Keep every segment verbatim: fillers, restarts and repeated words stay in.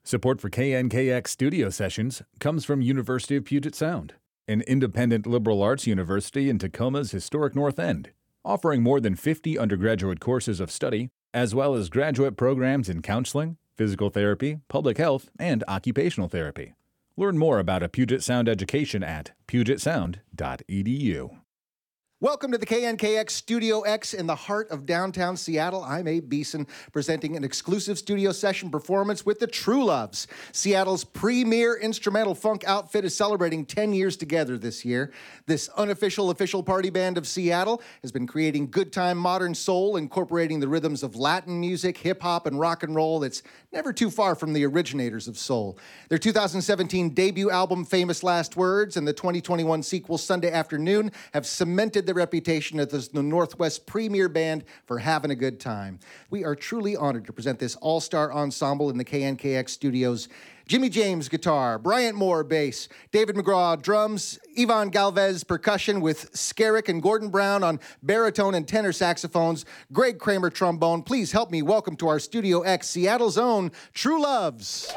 Support for K N K X studio sessions comes from University of Puget Sound, an independent liberal arts university in Tacoma's historic North End, offering more than fifty undergraduate courses of study, as well as graduate programs in counseling, physical therapy, public health, and occupational therapy. Learn more about a Puget Sound education at puget sound dot e d u. Welcome to the K N K X Studio X in the heart of downtown Seattle. I'm Abe Beeson, presenting an exclusive studio session performance with the True Loves. Seattle's premier instrumental funk outfit is celebrating ten years together this year. This unofficial official party band of Seattle has been creating good time modern soul, incorporating the rhythms of Latin music, hip-hop, and rock and roll that's never too far from the originators of soul. Their two thousand seventeen debut album, Famous Last Words, and the twenty twenty-one sequel, Sunday Afternoon, have cemented the reputation as the Northwest premier band for having a good time. We are truly honored to present this all-star ensemble in the K N K X studios. Jimmy James, guitar, Bryant Moore, bass, David McGraw, drums, Ivan Galvez, percussion, with Skerrick and Gordon Brown on baritone and tenor saxophones, Greg Kramer, trombone. Please help me welcome to our Studio X, Seattle's own True Loves.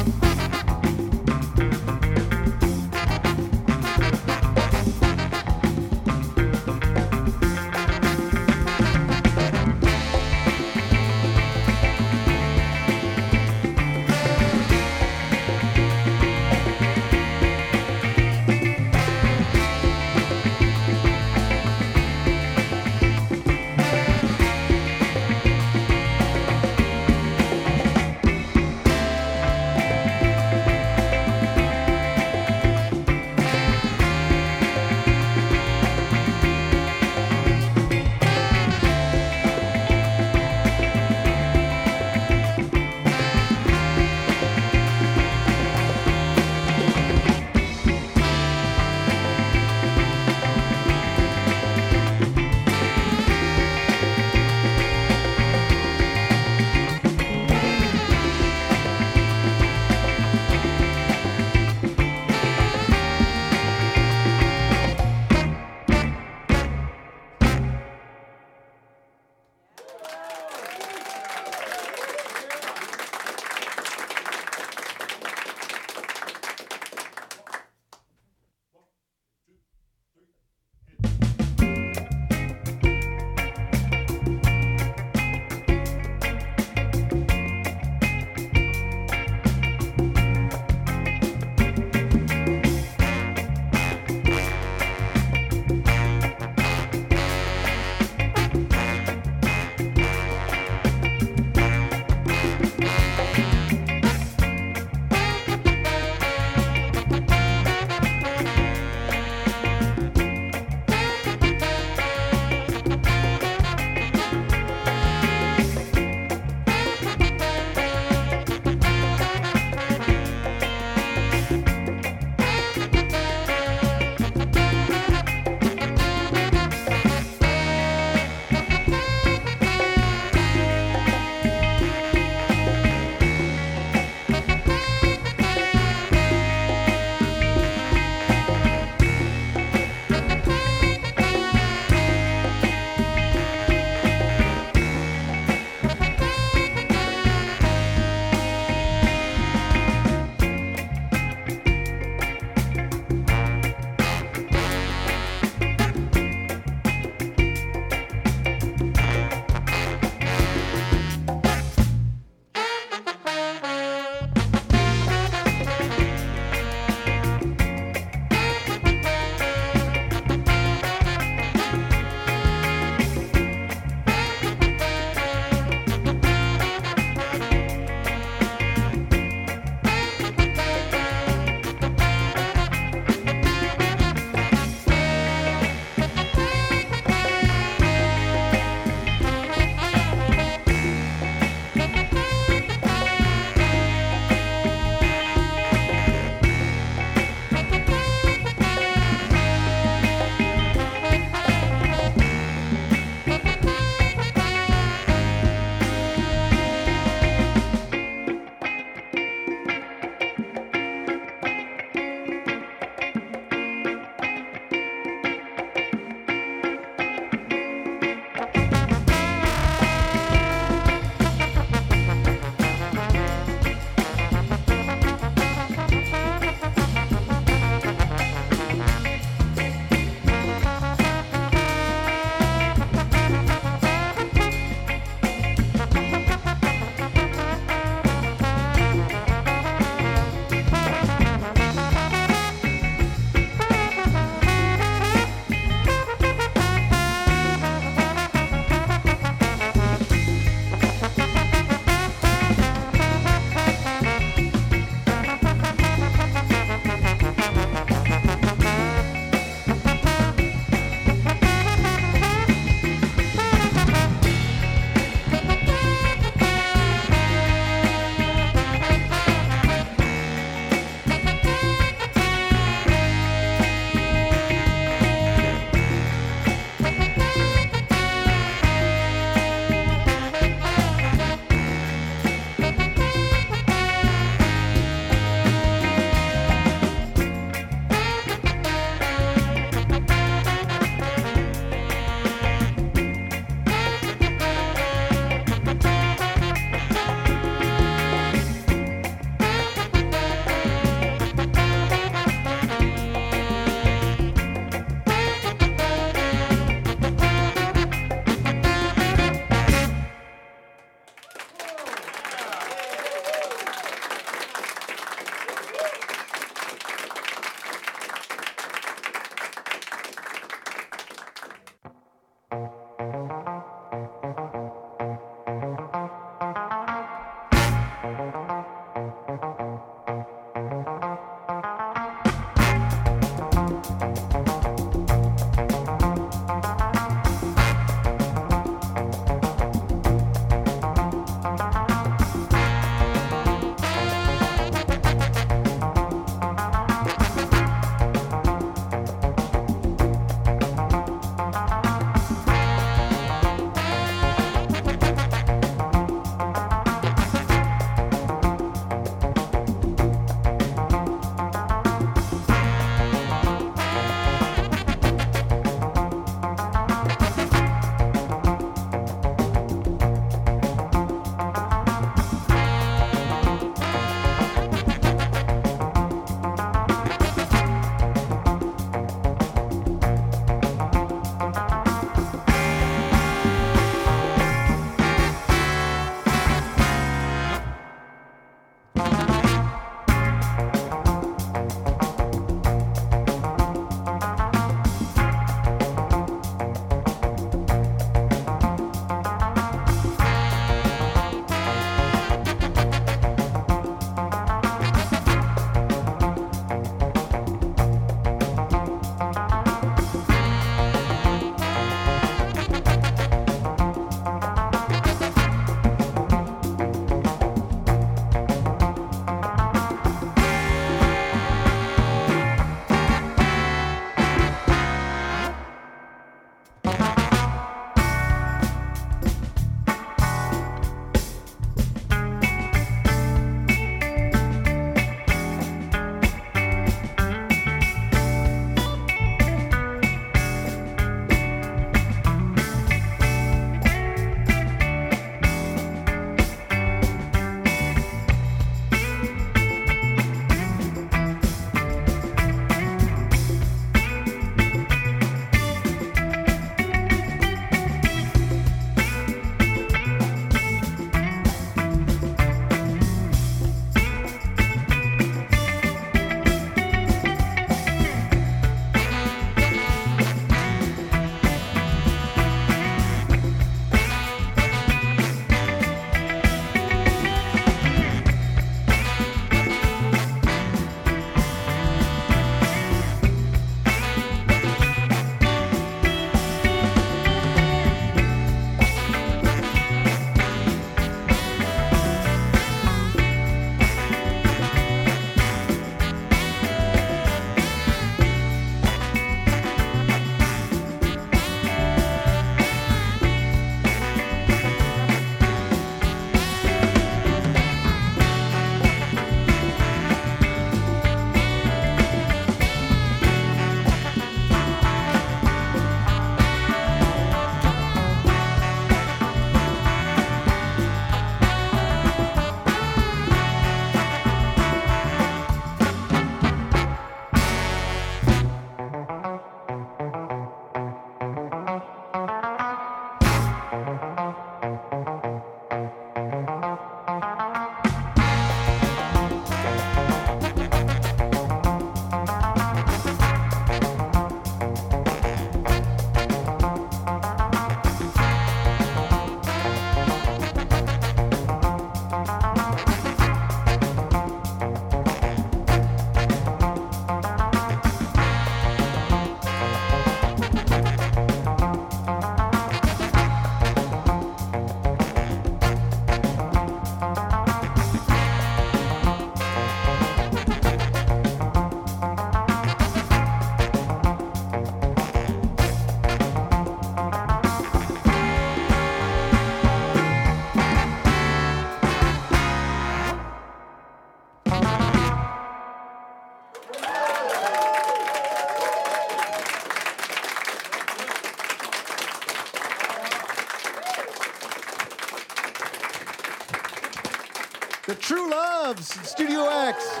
The True Loves, Studio X.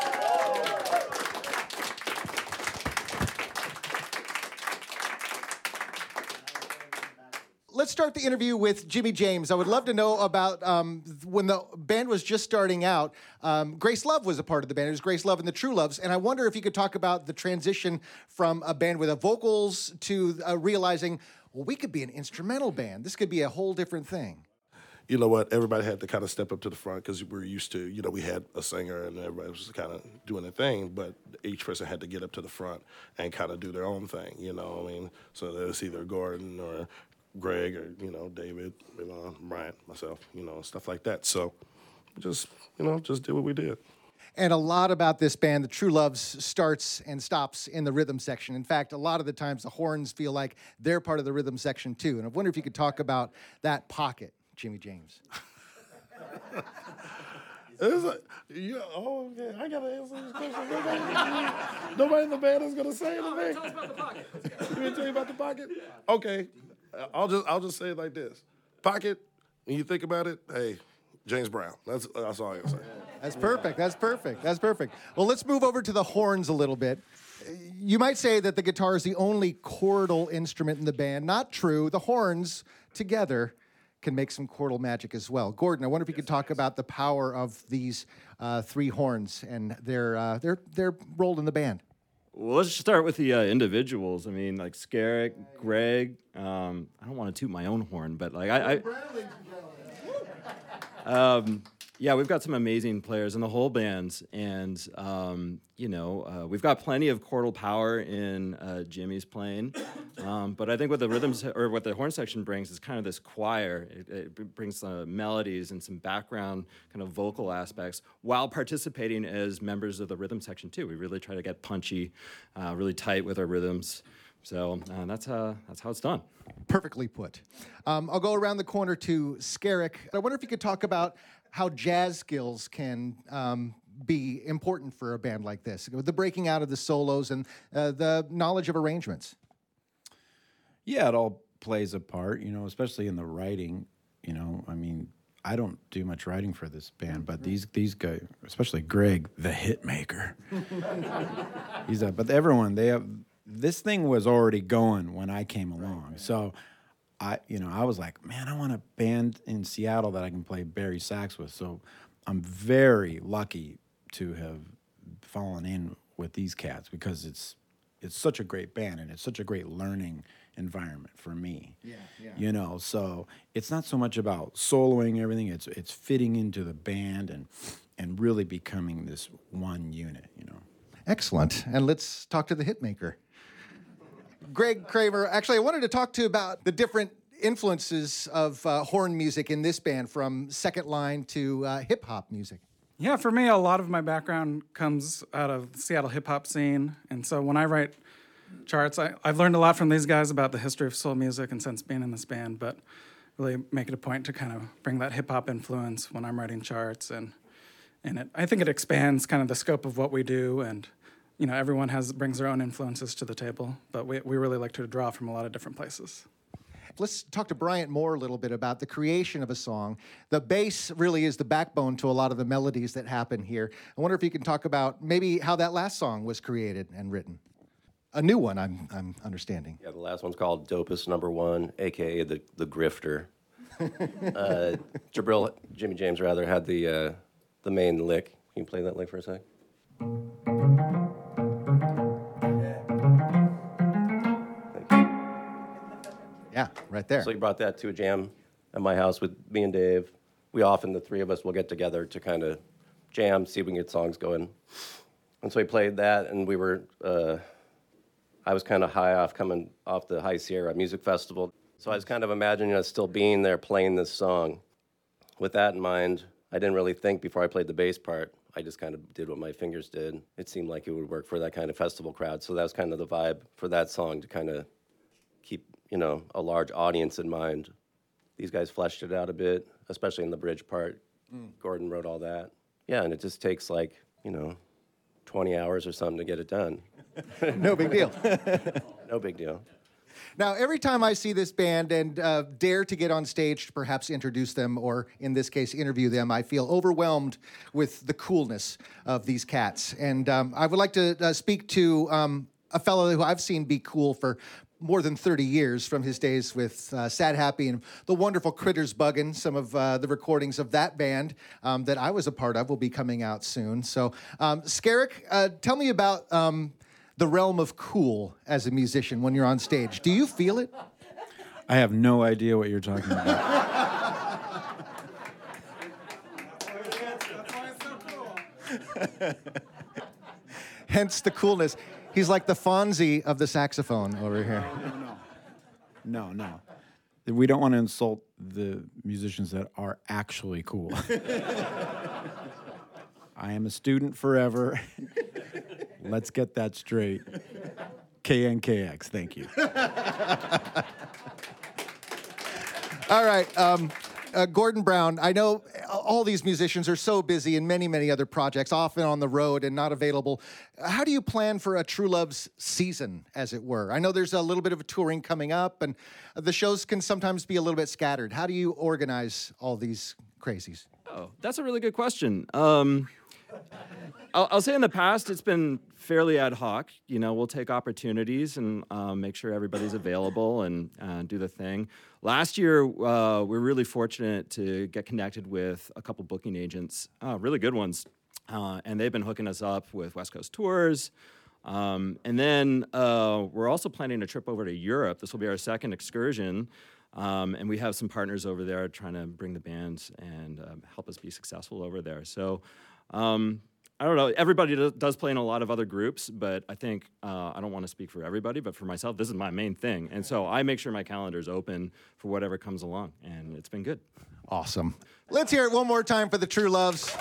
Let's start the interview with Jimmy James. I would love to know about um, when the band was just starting out. Um, Grace Love was a part of the band. It was Grace Love and the True Loves. And I wonder if you could talk about the transition from a band with a vocals to uh, realizing, well, we could be an instrumental band. This could be a whole different thing. You know what? Everybody had to kind of step up to the front because we were used to, you know, we had a singer and everybody was kind of doing their thing, but each person had to get up to the front and kind of do their own thing, you know what I mean? So there was either Gordon or Greg or, you know, David, you know, Bryant, myself, you know, stuff like that. So just, you know, just did what we did. And a lot about this band, the True Loves, starts and stops in the rhythm section. In fact, a lot of the times the horns feel like they're part of the rhythm section too. And I wonder if you could talk about that pocket, Jimmy James. It's like, yeah, oh, okay, I gotta answer this question. Nobody, nobody in the band is gonna say anything. Tell us about the pocket. You want to tell you about the pocket? Okay, I'll just I'll just say it like this: pocket. When you think about it, hey, James Brown. That's that's all I can say. That's perfect. That's perfect. That's perfect. Well, let's move over to the horns a little bit. You might say that the guitar is the only chordal instrument in the band. Not true. The horns together can make some chordal magic as well. Gordon, I wonder if you could talk about the power of these uh, three horns and their uh, their their role in the band. Well, let's start with the uh, individuals. I mean, like Skerritt, Greg. Um, I don't want to toot my own horn, but like I, I um, Yeah, we've got some amazing players in the whole band, and um, you know, uh, we've got plenty of chordal power in uh, Jimmy's playing. Um, but I think what the rhythms or what the horn section brings is kind of this choir. It, it brings uh, melodies and some background kind of vocal aspects while participating as members of the rhythm section too. We really try to get punchy, uh, really tight with our rhythms. So uh, that's uh, that's how it's done. Perfectly put. Um, I'll go around the corner to Skerrick. I wonder if you could talk about how jazz skills can um, be important for a band like this, the breaking out of the solos and uh, the knowledge of arrangements. Yeah, it all plays a part, you know, especially in the writing. You know, I mean, I don't do much writing for this band, but these these guys, especially Greg, the hit maker. He's a, but everyone, they have, this thing was already going when I came along. So I, you know, I was like, man, I want a band in Seattle that I can play Barry sax with. So I'm very lucky to have fallen in with these cats because it's it's such a great band and it's such a great learning environment for me. Yeah, yeah. You know, so it's not so much about soloing everything. It's it's fitting into the band and and really becoming this one unit. You know. Excellent. And let's talk to the hitmaker. Greg Kramer, actually, I wanted to talk to you about the different influences of uh, horn music in this band, from second line to uh, hip-hop music. Yeah, for me, a lot of my background comes out of the Seattle hip-hop scene. And so when I write charts, I, I've learned a lot from these guys about the history of soul music and since being in this band, but really make it a point to kind of bring that hip-hop influence when I'm writing charts. And, and it, I think it expands kind of the scope of what we do, and you know, everyone has brings their own influences to the table, but we, we really like to draw from a lot of different places. Let's talk to Bryant Moore a little bit about the creation of a song. The bass really is the backbone to a lot of the melodies that happen here. I wonder if you can talk about maybe how that last song was created and written. A new one, I'm I'm understanding. Yeah, the last one's called Dopus Number One, a k a the, the Grifter. uh, Jabril, Jimmy James rather, had the, uh, the main lick. Can you play that lick for a sec? Yeah, right there. So he brought that to a jam at my house with me and Dave. We often, the three of us, will get together to kind of jam, see if we can get songs going. And so he played that, and we were, uh, I was kind of high off coming off the High Sierra Music Festival. So I was kind of imagining us still being there playing this song. With that in mind, I didn't really think before I played the bass part. I just kind of did what my fingers did. It seemed like it would work for that kind of festival crowd. So that was kind of the vibe for that song, to kind of keep, you know, a large audience in mind. These guys fleshed it out a bit, especially in the bridge part. Mm. Gordon wrote all that. Yeah, and it just takes like, you know, twenty hours or something to get it done. No big deal. No big deal. Now, every time I see this band and uh, dare to get on stage to perhaps introduce them, or in this case, interview them, I feel overwhelmed with the coolness of these cats. And um, I would like to uh, speak to um, a fellow who I've seen be cool for more than thirty years, from his days with uh, Sad Happy and the wonderful Critters Buggin'. Some of uh, the recordings of that band um, that I was a part of will be coming out soon. So, um, Skerrick, uh, tell me about um, the realm of cool as a musician when you're on stage. Do you feel it? I have no idea what you're talking about. Hence the coolness. He's like the Fonzie of the saxophone over here. No, no. No, no. We don't want to insult the musicians that are actually cool. I am a student forever. Let's get that straight. K N K X, thank you. All right. Um, uh, Gordon Brown, I know all these musicians are so busy in many, many other projects, often on the road and not available. How do you plan for a True Love's season, as it were? I know there's a little bit of touring coming up, and the shows can sometimes be a little bit scattered. How do you organize all these crazies? Oh, that's a really good question. Um, I'll, I'll say in the past, it's been fairly ad hoc. You know, we'll take opportunities and um, make sure everybody's available and uh, do the thing. Last year, uh, we were really fortunate to get connected with a couple booking agents, uh, really good ones. Uh, and they've been hooking us up with West Coast tours. Um, and then uh, we're also planning a trip over to Europe. This will be our second excursion. Um, and we have some partners over there trying to bring the band and um, help us be successful over there. So um, I don't know. Everybody do- does play in a lot of other groups, but I think uh, I don't want to speak for everybody, but for myself, this is my main thing. And so I make sure my calendar is open for whatever comes along, and it's been good. Awesome. Let's hear it one more time for the True Loves.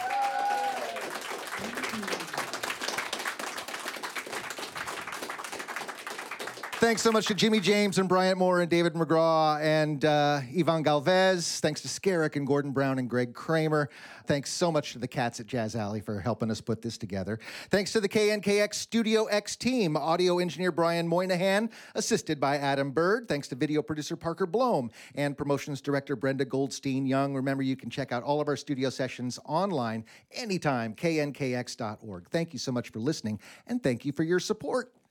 Thanks so much to Jimmy James and Bryant Moore and David McGraw and uh, Ivan Galvez. Thanks to Skerrick and Gordon Brown and Greg Kramer. Thanks so much to the cats at Jazz Alley for helping us put this together. Thanks to the K N K X Studio X team, audio engineer Brian Moynihan, assisted by Adam Bird. Thanks to video producer Parker Blome and promotions director Brenda Goldstein Young. Remember, you can check out all of our studio sessions online anytime, K N K X dot org. Thank you so much for listening, and thank you for your support.